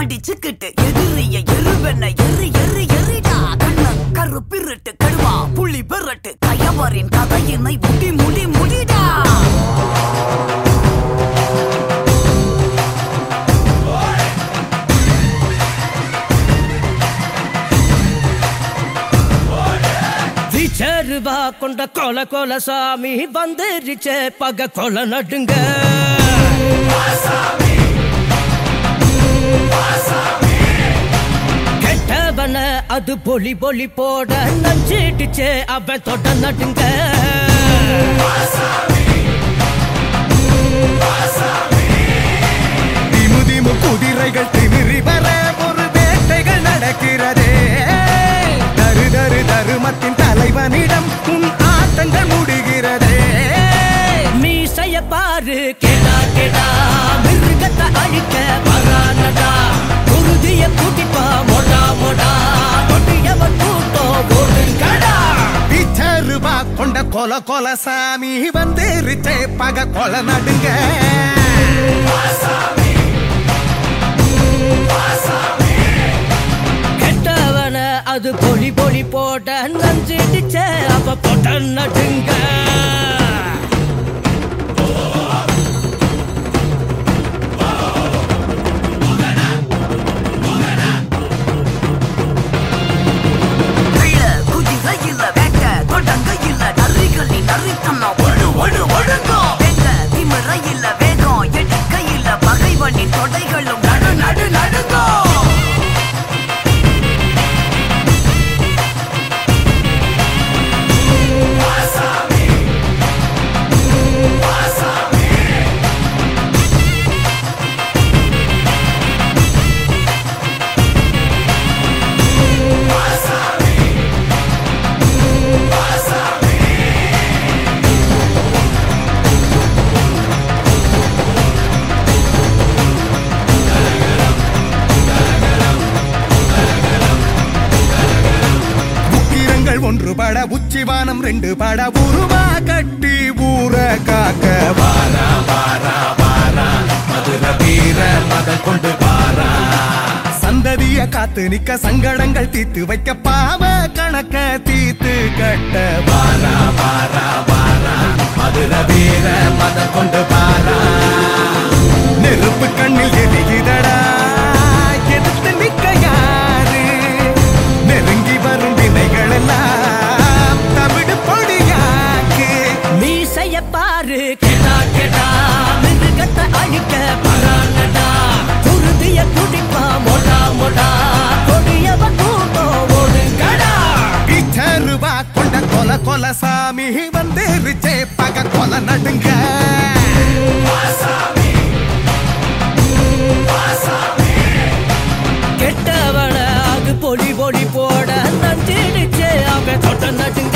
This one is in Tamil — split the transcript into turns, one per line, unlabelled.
அடிச்சுக்கிட்டு எதிரிய எருவென்ன எரி எரி எரிடா கண்ண கருப்பிருட்டு கடுவா புள்ளி பெறட்டு கயவரின் கதையினை முடி முடி முடிடா
வீச்சருவா கொண்ட கொல கொல சாமி வந்துருச்சே பக கொல நடுங்க கெட்டவன அது பொலி பொலி போட நஞ்சிடுச்சே அவன் தொட நடுங்க
திமு திமு குதிரைகள் திமிரி வர ஒரு வேட்டைகள் நடக்கிறதே தரு தரு தருமத்தின் தலைவனிடம் உன் ஆட்டங்கள் முடிகிறதே
மீசைய பாரு கேடா கேடா மிருகத்தை அழிக்க வரானடா குருதிய கூட்டிப்பா மொடா மொடா கொட்டியவன் கூட்டம் ஓடுங்கடா
பிச்சருவா கொண்ட கொல கொல சாமி வந்துருச்சே பக கொல நடுங்க
கெட்டவன அது பொலி பொலி போட்ட நஞ்சிடுச்சே அவ போட்ட நடுங்க
தொடைகளும் நடு நடு நடுங்கோ
ஒன்றுபட உச்சிவானம் ரெண்டு பட உருவா கட்டி ஊர காக்க வாரா வாரா வாரா மதுர வீர மத கொண்டு வாரா சந்ததிய காத்து நிக்க சங்கடங்கள் தீத்து வைக்க பாவ கணக்க தீத்து கட்ட வாரா வாரா வாரா மதுர வீர மத கொண்டு வாரா நெருப்பு கண்ணில் எரிகிறடா எதிர்த்து நிக்க யாரு நெருங்கி வரும் வினைகள் எல்லாம் தமிழ் பொடியாக்கு
மீசைய பாரு கேடா கேடா மிருகத்தை அழிக்க வரானடா குருதிய குடிப்பா மொடா மொடா கொடியவன் கூட்டம் ஓடுங்கடா
பிச்சருவா கொண்ட கொல கொல சாமி வந்துருச்சே பக கொல நடுங்க
கெட்டவன அது பொடி பொடி போட நஞ்சிடுச்சே அவன் தொட்ட நடுங்க